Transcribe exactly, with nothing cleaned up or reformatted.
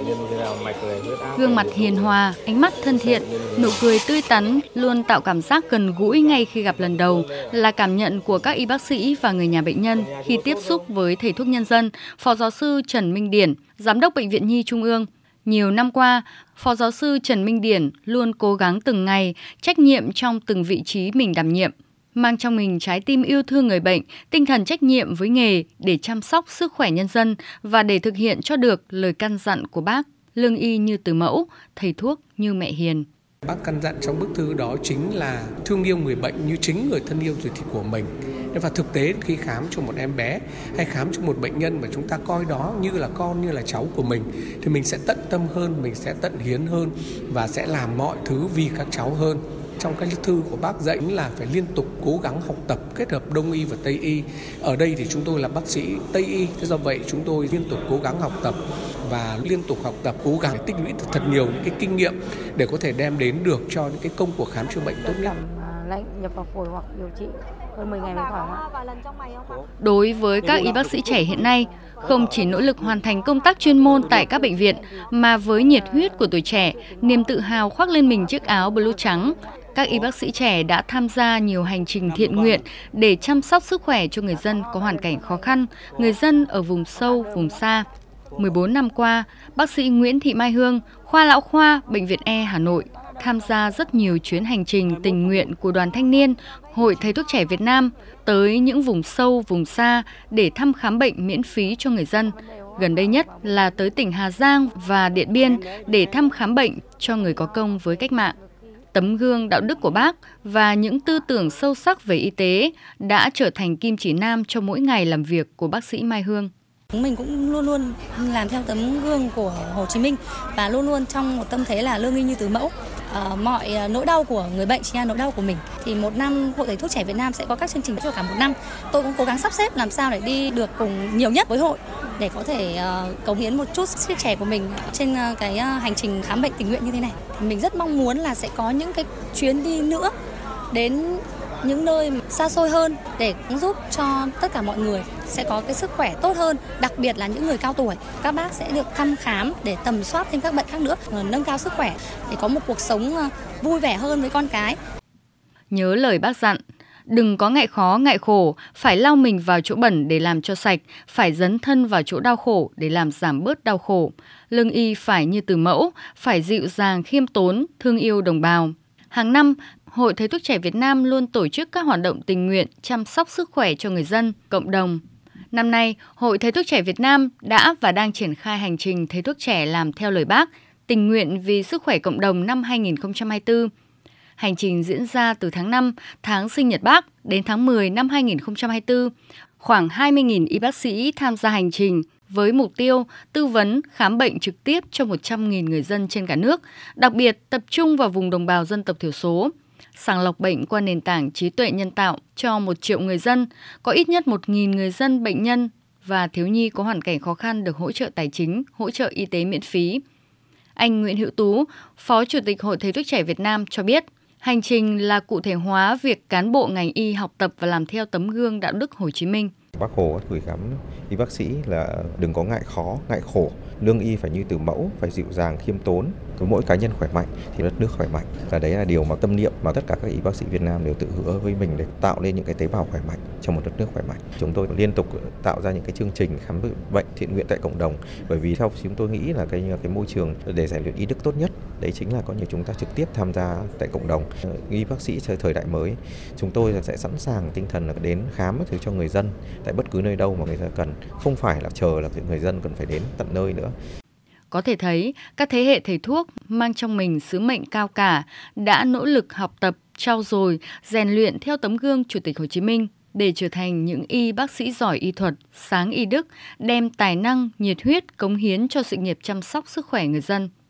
Gương mặt hiền hòa, ánh mắt thân thiện, nụ cười tươi tắn luôn tạo cảm giác gần gũi ngay khi gặp lần đầu là cảm nhận của các y bác sĩ và người nhà bệnh nhân khi tiếp xúc với thầy thuốc nhân dân, Phó giáo sư Trần Minh Điển, Giám đốc Bệnh viện Nhi Trung ương. Nhiều năm qua, Phó giáo sư Trần Minh Điển luôn cố gắng từng ngày, trách nhiệm trong từng vị trí mình đảm nhiệm, mang trong mình trái tim yêu thương người bệnh, tinh thần trách nhiệm với nghề để chăm sóc sức khỏe nhân dân và để thực hiện cho được lời căn dặn của bác, lương y như từ mẫu, thầy thuốc như mẹ hiền. Bác căn dặn trong bức thư đó chính là thương yêu người bệnh như chính người thân yêu ruột thịt của mình. Và thực tế khi khám cho một em bé hay khám cho một bệnh nhân mà chúng ta coi đó như là con, như là cháu của mình thì mình sẽ tận tâm hơn, mình sẽ tận hiến hơn và sẽ làm mọi thứ vì các cháu hơn. Trong cái thư của bác dạy là phải liên tục cố gắng học tập kết hợp Đông y và Tây y. Ở đây thì chúng tôi là bác sĩ Tây y, thế do vậy chúng tôi liên tục cố gắng học tập và liên tục học tập, cố gắng tích lũy thật nhiều những cái kinh nghiệm để có thể đem đến được cho những cái công cuộc khám chữa bệnh tốt nhất. Lệnh nhập vào phổi hoặc điều trị hơn mười ngày mới khỏi. Đối với các y bác sĩ trẻ hiện nay, không chỉ nỗ lực hoàn thành công tác chuyên môn tại các bệnh viện, mà với nhiệt huyết của tuổi trẻ, niềm tự hào khoác lên mình chiếc áo blue trắng, các y bác sĩ trẻ đã tham gia nhiều hành trình thiện nguyện để chăm sóc sức khỏe cho người dân có hoàn cảnh khó khăn, người dân ở vùng sâu, vùng xa. mười bốn năm qua, bác sĩ Nguyễn Thị Mai Hương, khoa lão khoa, Bệnh viện E Hà Nội, tham gia rất nhiều chuyến hành trình tình nguyện của Đoàn Thanh niên, Hội Thầy thuốc trẻ Việt Nam tới những vùng sâu, vùng xa để thăm khám bệnh miễn phí cho người dân. Gần đây nhất là tới tỉnh Hà Giang và Điện Biên để thăm khám bệnh cho người có công với cách mạng. Tấm gương đạo đức của bác và những tư tưởng sâu sắc về y tế đã trở thành kim chỉ nam cho mỗi ngày làm việc của bác sĩ Mai Hương. Mình cũng luôn luôn làm theo tấm gương của Hồ Chí Minh và luôn luôn trong một tâm thế là lương y như từ mẫu. À, mọi nỗi đau của người bệnh chính là nỗi đau của mình. Thì một năm Hội Thầy thuốc trẻ Việt Nam sẽ có các chương trình cho cả một năm. Tôi cũng cố gắng sắp xếp làm sao để đi được cùng nhiều nhất với hội để có thể uh, cống hiến một chút sức trẻ của mình trên uh, cái uh, hành trình khám bệnh tình nguyện như thế này. Thì mình rất mong muốn là sẽ có những cái chuyến đi nữa đến những nơi xa xôi hơn để giúp cho tất cả mọi người sẽ có cái sức khỏe tốt hơn, đặc biệt là những người cao tuổi. Các bác sẽ được thăm khám để tầm soát thêm các bệnh khác nữa, nâng cao sức khỏe để có một cuộc sống vui vẻ hơn với con cái. Nhớ lời bác dặn, đừng có ngại khó, ngại khổ, phải lau mình vào chỗ bẩn để làm cho sạch, phải dấn thân vào chỗ đau khổ để làm giảm bớt đau khổ. Lương y phải như từ mẫu, phải dịu dàng, khiêm tốn, thương yêu đồng bào. Hàng năm, Hội Thầy thuốc trẻ Việt Nam luôn tổ chức các hoạt động tình nguyện chăm sóc sức khỏe cho người dân, cộng đồng. Năm nay, Hội Thầy thuốc trẻ Việt Nam đã và đang triển khai hành trình Thầy thuốc trẻ làm theo lời bác, tình nguyện vì sức khỏe cộng đồng năm hai nghìn không trăm hai mươi tư. Hành trình diễn ra từ tháng năm, tháng sinh nhật bác, đến tháng mười năm hai nghìn không trăm hai mươi tư. Khoảng hai mươi nghìn y bác sĩ tham gia hành trình với mục tiêu tư vấn, khám bệnh trực tiếp cho một trăm nghìn người dân trên cả nước, đặc biệt tập trung vào vùng đồng bào dân tộc thiểu số. Sàng lọc bệnh qua nền tảng trí tuệ nhân tạo cho một triệu người dân, có ít nhất một nghìn người dân bệnh nhân và thiếu nhi có hoàn cảnh khó khăn được hỗ trợ tài chính, hỗ trợ y tế miễn phí. Anh Nguyễn Hữu Tú, Phó Chủ tịch Hội Thầy thuốc trẻ Việt Nam cho biết, hành trình là cụ thể hóa việc cán bộ ngành y học tập và làm theo tấm gương đạo đức Hồ Chí Minh. Bác Hồ gửi gắm y bác sĩ là đừng có ngại khó, ngại khổ, lương y phải như từ mẫu, phải dịu dàng, khiêm tốn. Cứ mỗi cá nhân khỏe mạnh thì đất nước khỏe mạnh. Và đấy là điều mà tâm niệm mà tất cả các y bác sĩ Việt Nam đều tự hứa với mình để tạo nên những cái tế bào khỏe mạnh trong một đất nước khỏe mạnh. Chúng tôi liên tục tạo ra những cái chương trình khám bệnh thiện nguyện tại cộng đồng, bởi vì theo chúng tôi nghĩ là cái cái môi trường để rèn luyện y đức tốt nhất đấy chính là có nhiều chúng ta trực tiếp tham gia tại cộng đồng. Y bác sĩ thời đại mới, chúng tôi sẽ sẵn sàng tinh thần là đến khám thứ cho người dân tại bất cứ nơi đâu mà người ta cần, không phải là chờ là người dân cần phải đến tận nơi nữa. Có thể thấy, các thế hệ thầy thuốc mang trong mình sứ mệnh cao cả đã nỗ lực học tập, trau dồi, rèn luyện theo tấm gương Chủ tịch Hồ Chí Minh để trở thành những y bác sĩ giỏi y thuật, sáng y đức, đem tài năng, nhiệt huyết cống hiến cho sự nghiệp chăm sóc sức khỏe người dân.